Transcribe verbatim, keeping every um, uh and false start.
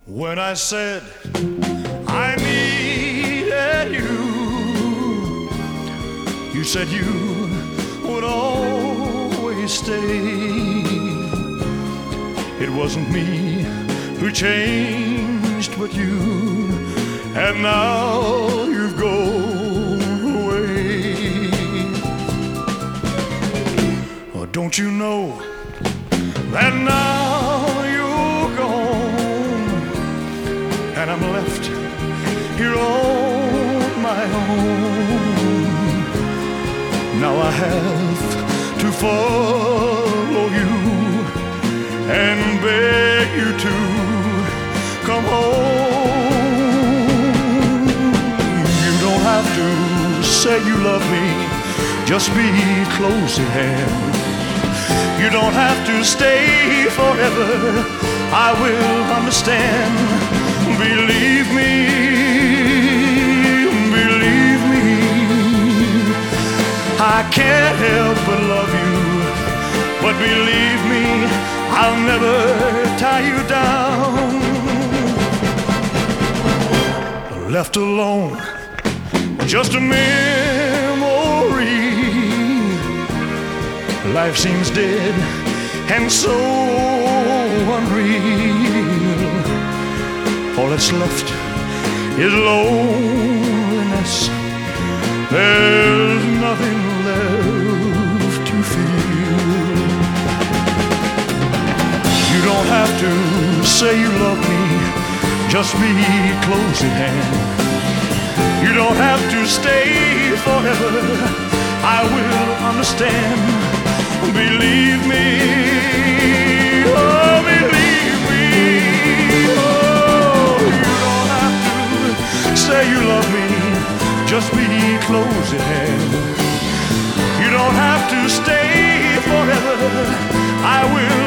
When I said I needed you, you said you would always stay. It wasn't me who changed but you, and now you've gone away. Oh, don't you know that now you're gone, and I'm left here on my own. Now I have to follow you and beg you to come home. You don't have to say you love me, just be close at hand. You don't have to stay forever, I will understand. Believe me, believe me, I can't help but love you. But believe me, I'll never tie you down. Left alone, just a memory. Life seems dead and so unreal. All that's left is loneliness. There's nothing left to feel. You don't have to say you love me, just be close at hand. You don't have to stay forever, I will understand. Believe me, oh believe me, oh you don't have to say you love me, just be close at hand. You don't have to stay forever, I will